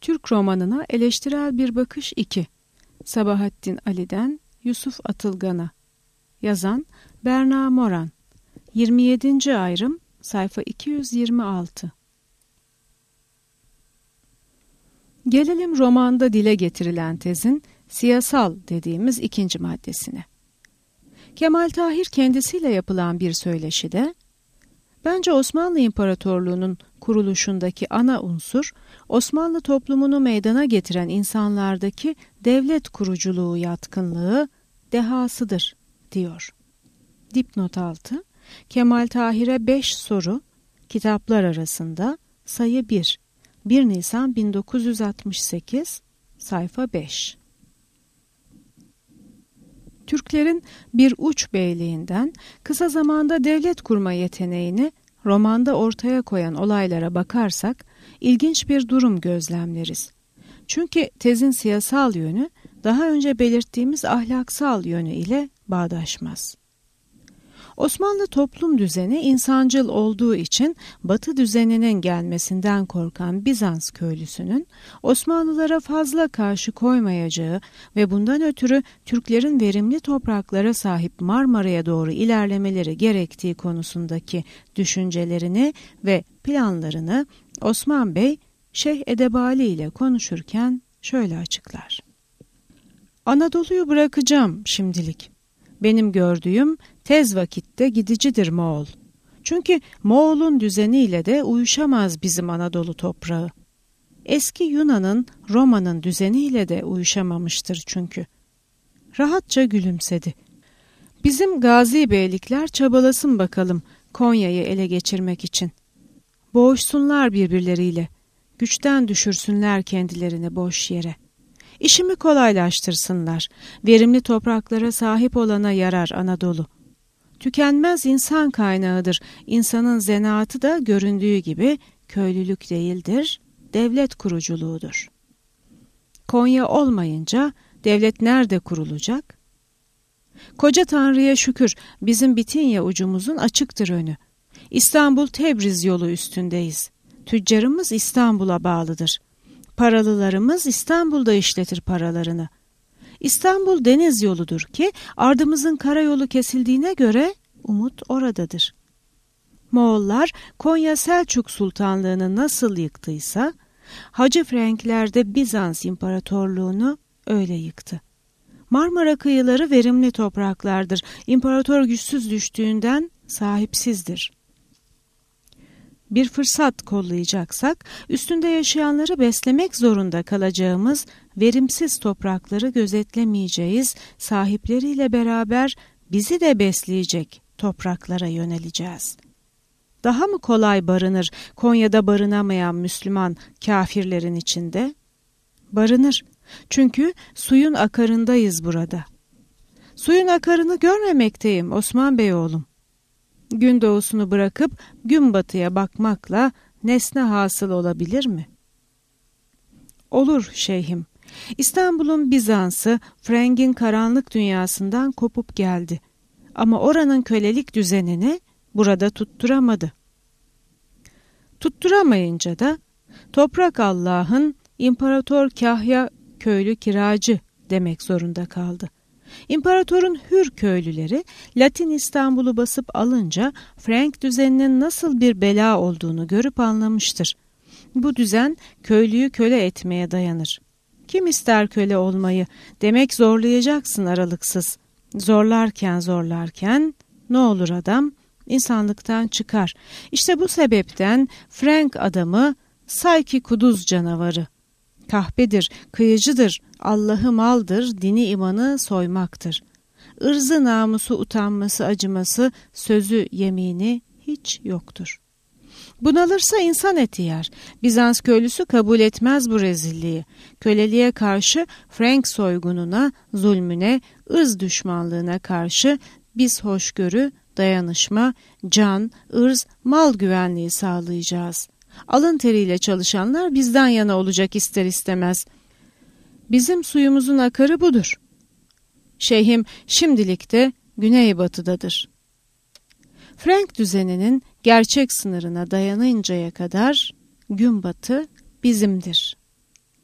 Türk romanına eleştirel bir bakış 2. Sabahattin Ali'den Yusuf Atılgan'a. Yazan Berna Moran. 27. ayrım sayfa 226. Gelelim romanda dile getirilen tezin siyasal dediğimiz ikinci maddesine. Kemal Tahir kendisiyle yapılan bir söyleşide, bence Osmanlı İmparatorluğu'nun kuruluşundaki ana unsur, Osmanlı toplumunu meydana getiren insanlardaki devlet kuruculuğu yatkınlığı, dehasıdır, diyor. Dipnot 6, Kemal Tahir'e 5 soru, kitaplar arasında sayı 1, 1 Nisan 1968, sayfa 5. Türklerin bir uç beyliğinden kısa zamanda devlet kurma yeteneğini romanda ortaya koyan olaylara bakarsak ilginç bir durum gözlemleriz. Çünkü tezin siyasal yönü daha önce belirttiğimiz ahlaksal yönü ile bağdaşmaz. Osmanlı toplum düzeni insancıl olduğu için Batı düzeninin gelmesinden korkan Bizans köylüsünün Osmanlılara fazla karşı koymayacağı ve bundan ötürü Türklerin verimli topraklara sahip Marmara'ya doğru ilerlemeleri gerektiği konusundaki düşüncelerini ve planlarını Osman Bey Şeyh Edebali ile konuşurken şöyle açıklar. Anadolu'yu bırakacağım şimdilik. Benim gördüğüm tez vakitte gidicidir Moğol. Çünkü Moğol'un düzeniyle de uyuşamaz bizim Anadolu toprağı. Eski Yunan'ın, Roma'nın düzeniyle de uyuşamamıştır çünkü. Rahatça gülümsedi. Bizim gazi beylikler çabalasın bakalım Konya'yı ele geçirmek için. Boğuşsunlar birbirleriyle, güçten düşürsünler kendilerini boş yere. İşimi kolaylaştırsınlar. Verimli topraklara sahip olana yarar Anadolu. Tükenmez insan kaynağıdır. İnsanın zanaatı da göründüğü gibi köylülük değildir, devlet kuruculuğudur. Konya olmayınca devlet nerede kurulacak? Koca Tanrı'ya şükür bizim Bitinya ucumuzun açıktır önü. İstanbul-Tebriz yolu üstündeyiz. Tüccarımız İstanbul'a bağlıdır. Paralılarımız İstanbul'da işletir paralarını. İstanbul deniz yoludur ki ardımızın karayolu kesildiğine göre umut oradadır. Moğollar Konya Selçuk Sultanlığı'nı nasıl yıktıysa Hacı Frenkler de Bizans İmparatorluğu'nu öyle yıktı. Marmara kıyıları verimli topraklardır. İmparator güçsüz düştüğünden sahipsizdir. Bir fırsat kollayacaksak, üstünde yaşayanları beslemek zorunda kalacağımız verimsiz toprakları gözetlemeyeceğiz, sahipleriyle beraber bizi de besleyecek topraklara yöneleceğiz. Daha mı kolay barınır Konya'da barınamayan Müslüman kafirlerin içinde? Barınır, çünkü suyun akarındayız burada. Suyun akarını görmemekteyim Osman Bey oğlum. Gün doğusunu bırakıp gün batıya bakmakla nesne hasıl olabilir mi? Olur şeyhim. İstanbul'un Bizans'ı Freng'in karanlık dünyasından kopup geldi. Ama oranın kölelik düzenini burada tutturamadı. Tutturamayınca da toprak Allah'ın İmparator Kahya köylü kiracı demek zorunda kaldı. İmparatorun hür köylüleri Latin İstanbul'u basıp alınca Frank düzeninin nasıl bir bela olduğunu görüp anlamıştır. Bu düzen köylüyü köle etmeye dayanır. Kim ister köle olmayı? Demek zorlayacaksın aralıksız. Zorlarken ne olur adam? İnsanlıktan çıkar. İşte bu sebepten Frank adamı say ki kuduz canavarı. Kahpedir, kıyıcıdır, Allah'ı maldır, dini imanı soymaktır. Irzı, namusu, utanması, acıması, sözü, yemini hiç yoktur. Bunalırsa insan eti yer. Bizans köylüsü kabul etmez bu rezilliği. Köleliğe karşı Frank soygununa, zulmüne, ırz düşmanlığına karşı biz hoşgörü, dayanışma, can, ırz, mal güvenliği sağlayacağız. Alın teriyle çalışanlar bizden yana olacak ister istemez. Bizim suyumuzun akarı budur. Şeyhim şimdilik de güneybatıdadır. Frank düzeninin gerçek sınırına dayanıncaya kadar gün batı bizimdir.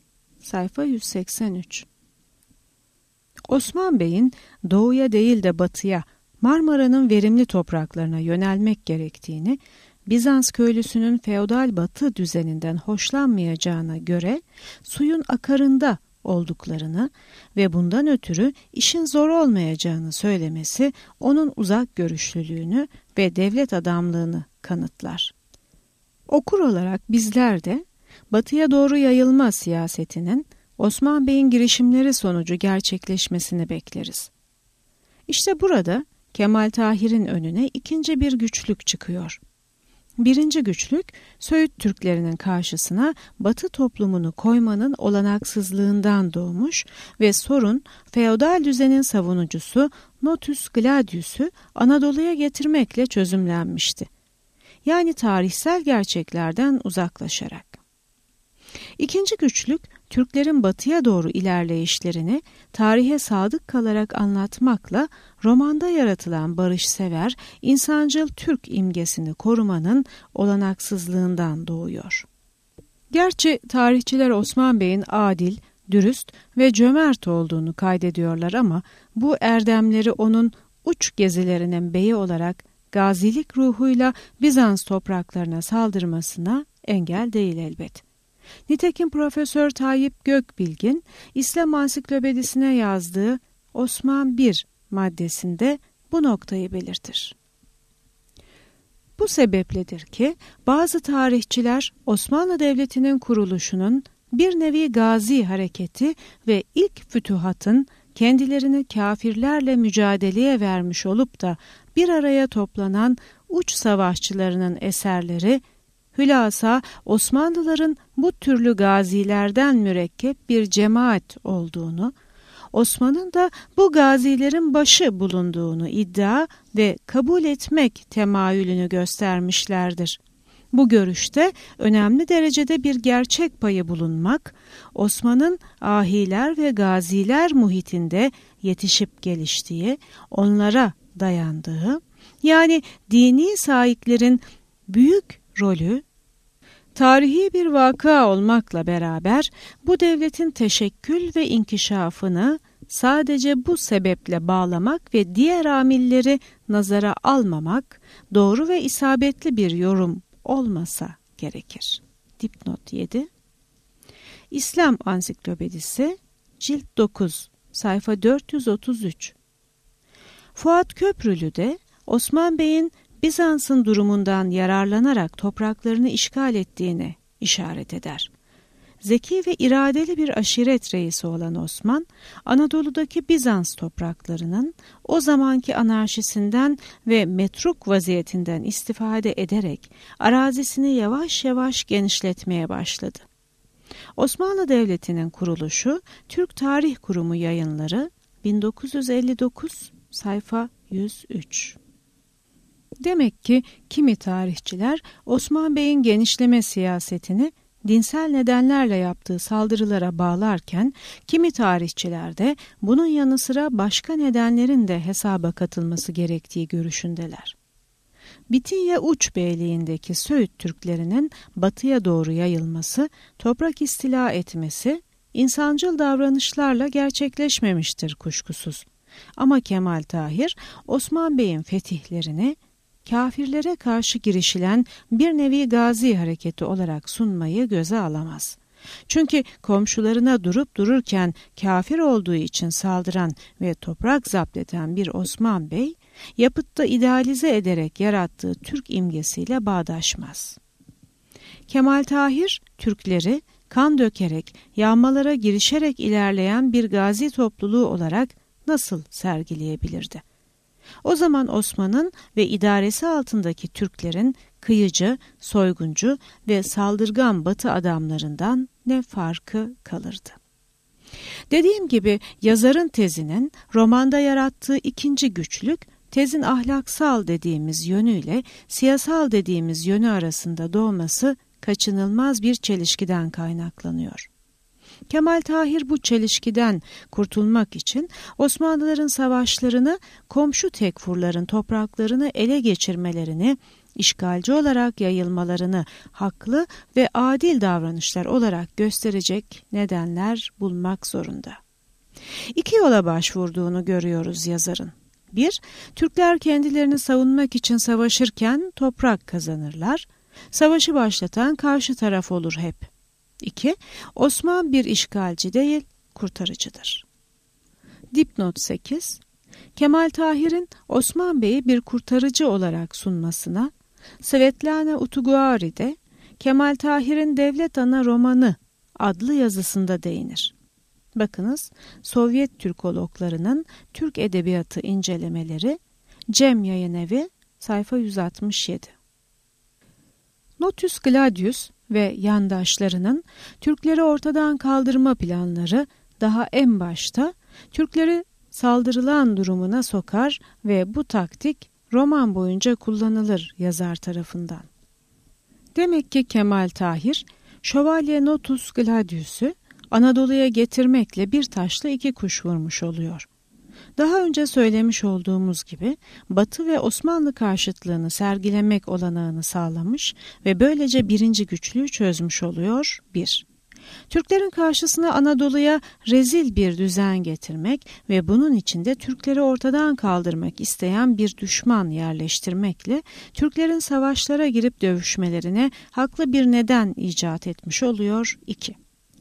sayfa 183. Osman Bey'in doğuya değil de batıya, Marmara'nın verimli topraklarına yönelmek gerektiğini, Bizans köylüsünün feodal batı düzeninden hoşlanmayacağına göre suyun akarında olduklarını ve bundan ötürü işin zor olmayacağını söylemesi onun uzak görüşlülüğünü ve devlet adamlığını kanıtlar. Okur olarak bizler de batıya doğru yayılma siyasetinin Osman Bey'in girişimleri sonucu gerçekleşmesini bekleriz. İşte burada Kemal Tahir'in önüne ikinci bir güçlük çıkıyor. Birinci güçlük, Söğüt Türklerinin karşısına Batı toplumunu koymanın olanaksızlığından doğmuş ve sorun feodal düzenin savunucusu Notus Gladius'u Anadolu'ya getirmekle çözümlenmişti. Yani tarihsel gerçeklerden uzaklaşarak. İkinci güçlük, Türklerin batıya doğru ilerleyişlerini tarihe sadık kalarak anlatmakla romanda yaratılan barışsever, insancıl Türk imgesini korumanın olanaksızlığından doğuyor. Gerçi tarihçiler Osman Bey'in adil, dürüst ve cömert olduğunu kaydediyorlar ama bu erdemleri onun uç gezilerinin beyi olarak gazilik ruhuyla Bizans topraklarına saldırmasına engel değil elbet. Nitekim Profesör Tayyip Gökbilgin, İslam Ansiklopedisine yazdığı Osman I maddesinde bu noktayı belirtir. Bu sebepledir ki bazı tarihçiler Osmanlı Devleti'nin kuruluşunun bir nevi gazi hareketi ve ilk fütuhatın kendilerini kafirlerle mücadeleye vermiş olup da bir araya toplanan uç savaşçılarının eserleri, hülasa Osmanlıların bu türlü gazilerden mürekkep bir cemaat olduğunu, Osman'ın da bu gazilerin başı bulunduğunu iddia ve kabul etmek temayülünü göstermişlerdir. Bu görüşte önemli derecede bir gerçek payı bulunmak, Osman'ın ahiler ve gaziler muhitinde yetişip geliştiği, onlara dayandığı, yani dini sahiplerin büyük rolü, tarihi bir vaka olmakla beraber bu devletin teşekkül ve inkişafını sadece bu sebeple bağlamak ve diğer amilleri nazara almamak doğru ve isabetli bir yorum olmasa gerekir. Dipnot 7. İslam Ansiklopedisi Cilt 9 sayfa 433. Fuat Köprülü de Osman Bey'in Bizans'ın durumundan yararlanarak topraklarını işgal ettiğine işaret eder. Zeki ve iradeli bir aşiret reisi olan Osman, Anadolu'daki Bizans topraklarının o zamanki anarşisinden ve metruk vaziyetinden istifade ederek arazisini yavaş yavaş genişletmeye başladı. Osmanlı Devleti'nin kuruluşu Türk Tarih Kurumu Yayınları 1959 sayfa 103. Demek ki kimi tarihçiler Osman Bey'in genişleme siyasetini dinsel nedenlerle yaptığı saldırılara bağlarken, kimi tarihçiler de bunun yanı sıra başka nedenlerin de hesaba katılması gerektiği görüşündeler. Bitinye Uç Beyliği'ndeki Söğüt Türklerinin batıya doğru yayılması, toprak istila etmesi, insancıl davranışlarla gerçekleşmemiştir kuşkusuz. Ama Kemal Tahir, Osman Bey'in fetihlerini, kafirlere karşı girişilen bir nevi gazi hareketi olarak sunmayı göze alamaz. Çünkü komşularına durup dururken kafir olduğu için saldıran ve toprak zapt eden bir Osman Bey, yapıtta idealize ederek yarattığı Türk imgesiyle bağdaşmaz. Kemal Tahir, Türkleri kan dökerek, yağmalara girişerek ilerleyen bir gazi topluluğu olarak nasıl sergileyebilirdi? O zaman Osman'ın ve idaresi altındaki Türklerin kıyıcı, soyguncu ve saldırgan Batı adamlarından ne farkı kalırdı? Dediğim gibi yazarın tezinin romanda yarattığı ikinci güçlük, tezin ahlaksal dediğimiz yönüyle siyasal dediğimiz yönü arasında doğması kaçınılmaz bir çelişkiden kaynaklanıyor. Kemal Tahir bu çelişkiden kurtulmak için Osmanlıların savaşlarını komşu tekfurların topraklarını ele geçirmelerini işgalci olarak yayılmalarını haklı ve adil davranışlar olarak gösterecek nedenler bulmak zorunda. İki yola başvurduğunu görüyoruz yazarın. 1. Türkler kendilerini savunmak için savaşırken toprak kazanırlar. Savaşı başlatan karşı taraf olur hep. 2. Osman bir işgalci değil, kurtarıcıdır. Dipnot 8. Kemal Tahir'in Osman Bey'i bir kurtarıcı olarak sunmasına, Svetlana Utuguari'de Kemal Tahir'in Devlet Ana Romanı adlı yazısında değinir. Bakınız, Sovyet Türkologlarının Türk Edebiyatı incelemeleri, Cem Yayınevi, sayfa 167. Notus Gladius ve yandaşlarının Türkleri ortadan kaldırma planları daha en başta Türkleri saldırılan durumuna sokar ve bu taktik roman boyunca kullanılır yazar tarafından. Demek ki Kemal Tahir, Şövalye Notus Gladius'u Anadolu'ya getirmekle bir taşla iki kuş vurmuş oluyor. Daha önce söylemiş olduğumuz gibi Batı ve Osmanlı karşıtlığını sergilemek olanağını sağlamış ve böylece birinci güçlüğü çözmüş oluyor. 1. Türklerin karşısına Anadolu'ya rezil bir düzen getirmek ve bunun içinde Türkleri ortadan kaldırmak isteyen bir düşman yerleştirmekle Türklerin savaşlara girip dövüşmelerine haklı bir neden icat etmiş oluyor. 2.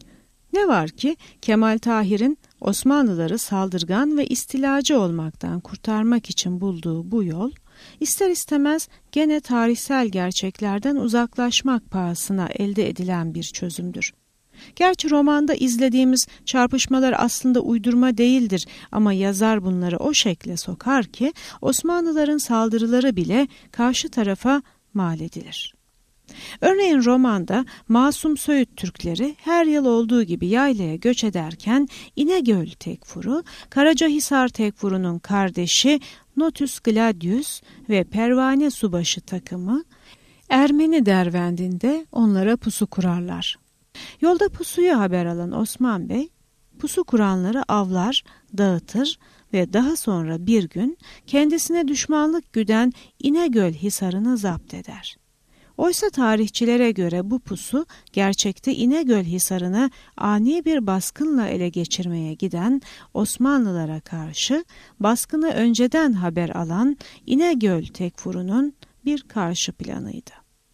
Ne var ki Kemal Tahir'in Osmanlıları saldırgan ve istilacı olmaktan kurtarmak için bulduğu bu yol, ister istemez gene tarihsel gerçeklerden uzaklaşmak pahasına elde edilen bir çözümdür. Gerçi romanda izlediğimiz çarpışmalar aslında uydurma değildir ama yazar bunları o şekle sokar ki Osmanlıların saldırıları bile karşı tarafa mal edilir. Örneğin romanda Masum Söğüt Türkleri her yıl olduğu gibi yaylaya göç ederken İnegöl Tekfuru, Karacahisar Tekfuru'nun kardeşi Notus Gladius ve Pervane Subaşı takımı Ermeni Dervendin'de onlara pusu kurarlar. Yolda pusuyu haber alan Osman Bey, pusu kuranları avlar, dağıtır ve daha sonra bir gün kendisine düşmanlık güden İnegöl Hisarı'nı zapt eder. Oysa tarihçilere göre bu pusu gerçekte İnegöl Hisarı'nı ani bir baskınla ele geçirmeye giden Osmanlılara karşı baskını önceden haber alan İnegöl Tekfuru'nun bir karşı planıydı.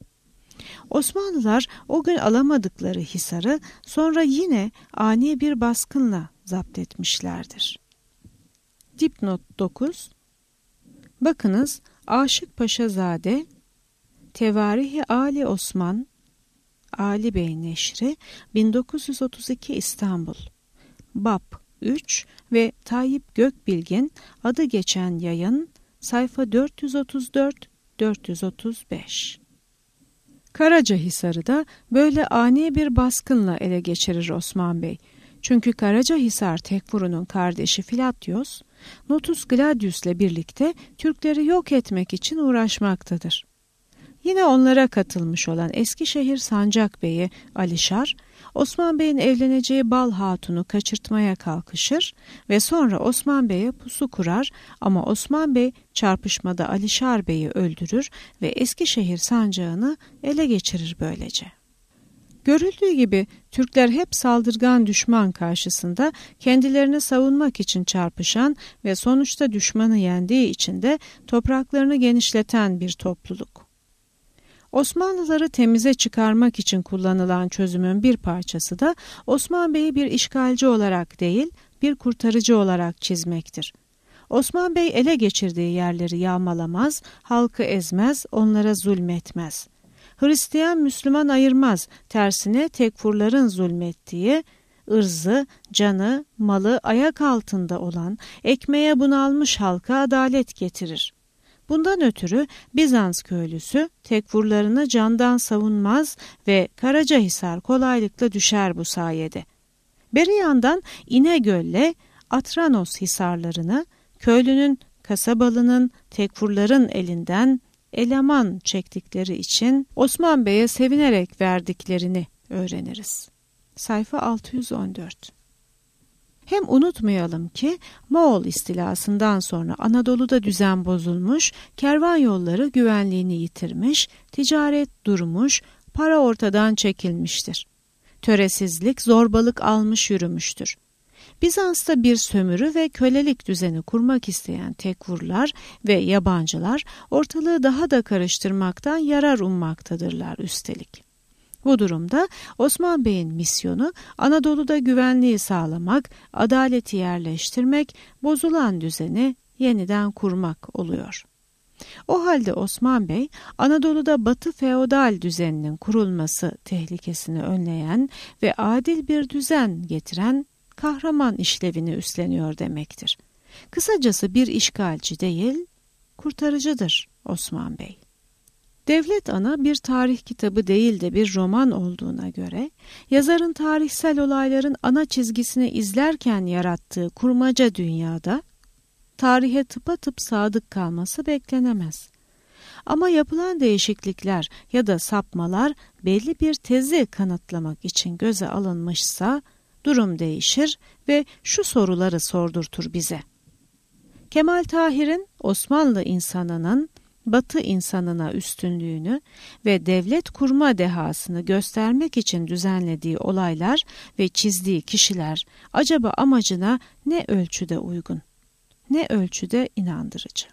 Osmanlılar o gün alamadıkları Hisar'ı sonra yine ani bir baskınla zapt etmişlerdir. Dipnot 9. Bakınız, Aşık Paşazade Tevarih-i Ali Osman Ali Bey Neşri 1932 İstanbul Bab 3 ve Tayyip Gökbilgin adı geçen yayın sayfa 434-435. Karacahisar'ı da böyle ani bir baskınla ele geçirir Osman Bey. Çünkü Karacahisar Tekfuru'nun kardeşi Filatyos, Notus Gladius'le birlikte Türkleri yok etmek için uğraşmaktadır. Yine onlara katılmış olan Eskişehir Sancak Bey'i Alişar, Osman Bey'in evleneceği Bal Hatun'u kaçırtmaya kalkışır ve sonra Osman Bey'e pusu kurar ama Osman Bey çarpışmada Alişar Bey'i öldürür ve Eskişehir sancağını ele geçirir böylece. Görüldüğü gibi Türkler hep saldırgan düşman karşısında kendilerini savunmak için çarpışan ve sonuçta düşmanı yendiği için de topraklarını genişleten bir topluluk. Osmanlıları temize çıkarmak için kullanılan çözümün bir parçası da Osman Bey'i bir işgalci olarak değil, bir kurtarıcı olarak çizmektir. Osman Bey ele geçirdiği yerleri yağmalamaz, halkı ezmez, onlara zulmetmez. Hristiyan Müslüman ayırmaz, tersine tekfurların zulmettiği, ırzı, canı, malı ayak altında olan, ekmeğe bunalmış halka adalet getirir. Bundan ötürü Bizans köylüsü tekfurlarını candan savunmaz ve Karacahisar kolaylıkla düşer bu sayede. Beri yandan İnegöl'le Atranos hisarlarını köylünün, kasabalının, tekfurların elinden eleman çektikleri için Osman Bey'e sevinerek verdiklerini öğreniriz. Sayfa 614. Hem unutmayalım ki Moğol istilasından sonra Anadolu'da düzen bozulmuş, kervan yolları güvenliğini yitirmiş, ticaret durmuş, para ortadan çekilmiştir. Töresizlik, zorbalık almış yürümüştür. Bizans'ta bir sömürü ve kölelik düzeni kurmak isteyen Tekrurlar ve yabancılar ortalığı daha da karıştırmaktan yarar ummaktadırlar üstelik. Bu durumda Osman Bey'in misyonu Anadolu'da güvenliği sağlamak, adaleti yerleştirmek, bozulan düzeni yeniden kurmak oluyor. O halde Osman Bey, Anadolu'da Batı feodal düzeninin kurulması tehlikesini önleyen ve adil bir düzen getiren kahraman işlevini üstleniyor demektir. Kısacası bir işgalci değil, kurtarıcıdır Osman Bey. Devlet Ana bir tarih kitabı değil de bir roman olduğuna göre, yazarın tarihsel olayların ana çizgisini izlerken yarattığı kurmaca dünyada, tarihe tıpatıp sadık kalması beklenemez. Ama yapılan değişiklikler ya da sapmalar belli bir tezi kanıtlamak için göze alınmışsa, durum değişir ve şu soruları sordurtur bize. Kemal Tahir'in Osmanlı insanının Batı insanına üstünlüğünü ve devlet kurma dehasını göstermek için düzenlediği olaylar ve çizdiği kişiler acaba amacına ne ölçüde uygun, ne ölçüde inandırıcı?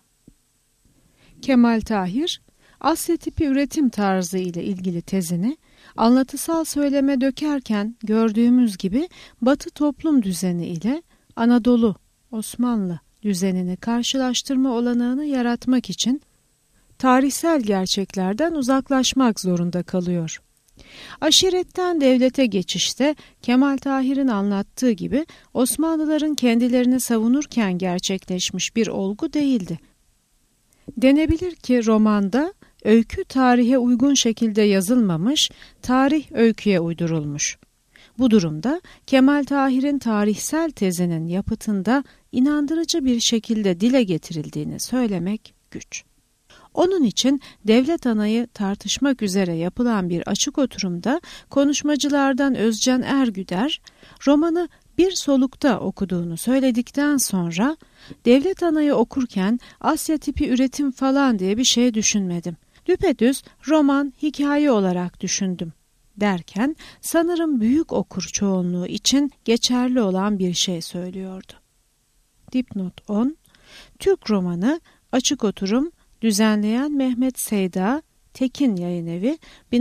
Kemal Tahir, Asya tipi üretim tarzı ile ilgili tezini anlatısal söyleme dökerken gördüğümüz gibi Batı toplum düzeni ile Anadolu, Osmanlı düzenini karşılaştırma olanağını yaratmak için tarihsel gerçeklerden uzaklaşmak zorunda kalıyor. Aşiretten devlete geçişte Kemal Tahir'in anlattığı gibi Osmanlıların kendilerini savunurken gerçekleşmiş bir olgu değildi. Denebilir ki romanda öykü tarihe uygun şekilde yazılmamış, tarih öyküye uydurulmuş. Bu durumda Kemal Tahir'in tarihsel tezinin yapıtında inandırıcı bir şekilde dile getirildiğini söylemek güç. Onun için Devlet Ana'yı tartışmak üzere yapılan bir açık oturumda konuşmacılardan Özcan Ergüder, romanı bir solukta okuduğunu söyledikten sonra Devlet Ana'yı okurken Asya tipi üretim falan diye bir şey düşünmedim. Düpedüz roman hikaye olarak düşündüm derken sanırım büyük okur çoğunluğu için geçerli olan bir şey söylüyordu. Dipnot 10. Türk romanı açık oturum düzenleyen Mehmet Seyda, Tekin Yayınevi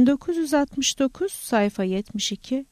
1969 sayfa 72-73.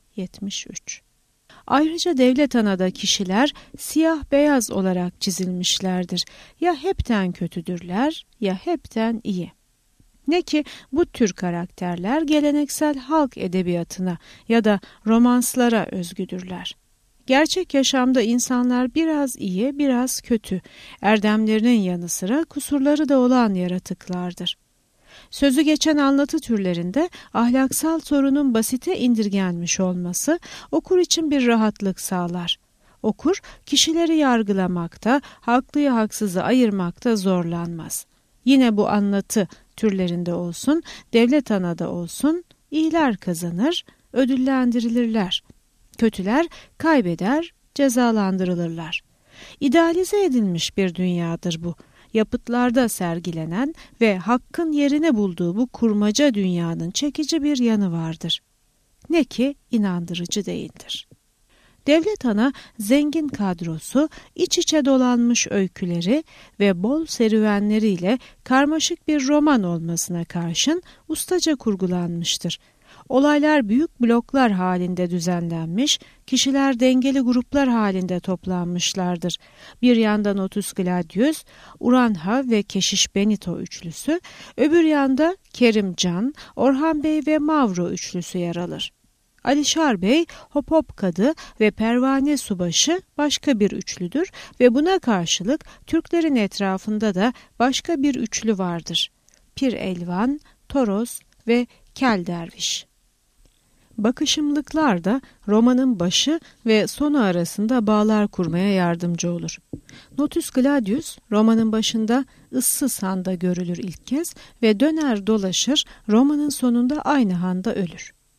Ayrıca Devlet Ana'da kişiler siyah beyaz olarak çizilmişlerdir. Ya hepten kötüdürler ya hepten iyi. Ne ki bu tür karakterler geleneksel halk edebiyatına ya da romanslara özgüdürler. Gerçek yaşamda insanlar biraz iyi, biraz kötü, erdemlerinin yanı sıra kusurları da olan yaratıklardır. Sözü geçen anlatı türlerinde ahlaksal sorunun basite indirgenmiş olması okur için bir rahatlık sağlar. Okur, kişileri yargılamakta, haklıyı haksızı ayırmakta zorlanmaz. Yine bu anlatı türlerinde olsun, Devlet Ana'da olsun, iyiler kazanır, ödüllendirilirler. Kötüler kaybeder, cezalandırılırlar. İdealize edilmiş bir dünyadır bu. Yapıtlarda sergilenen ve hakkın yerini bulduğu bu kurmaca dünyanın çekici bir yanı vardır. Ne ki inandırıcı değildir. Devlet Ana zengin kadrosu, iç içe dolanmış öyküleri ve bol serüvenleriyle karmaşık bir roman olmasına karşın ustaca kurgulanmıştır. Olaylar büyük bloklar halinde düzenlenmiş, kişiler dengeli gruplar halinde toplanmışlardır. Bir yandan Otus Gladius, Uranha ve Keşiş Benito üçlüsü, öbür yanda Kerim Can, Orhan Bey ve Mavro üçlüsü yer alır. Alişar Bey, Hop Hop Kadı ve Pervane Subaşı başka bir üçlüdür ve buna karşılık Türklerin etrafında da başka bir üçlü vardır. Pir Elvan, Toros ve Kel Derviş. Bakışımlıklar da romanın başı ve sonu arasında bağlar kurmaya yardımcı olur. Notus Gladius romanın başında ıssız handa görülür ilk kez ve döner dolaşır romanın sonunda aynı handa ölür.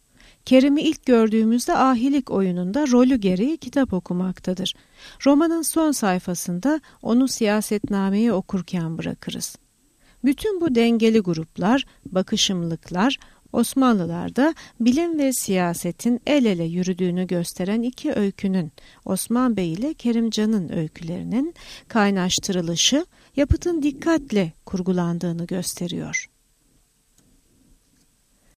Kerim'i ilk gördüğümüzde ahilik oyununda rolü gereği kitap okumaktadır. Romanın son sayfasında onu siyasetnameyi okurken bırakırız. Bütün bu dengeli gruplar, bakışımlıklar, Osmanlılar'da bilim ve siyasetin el ele yürüdüğünü gösteren iki öykünün, Osman Bey ile Kerimcan'ın öykülerinin kaynaştırılışı, yapıtın dikkatle kurgulandığını gösteriyor.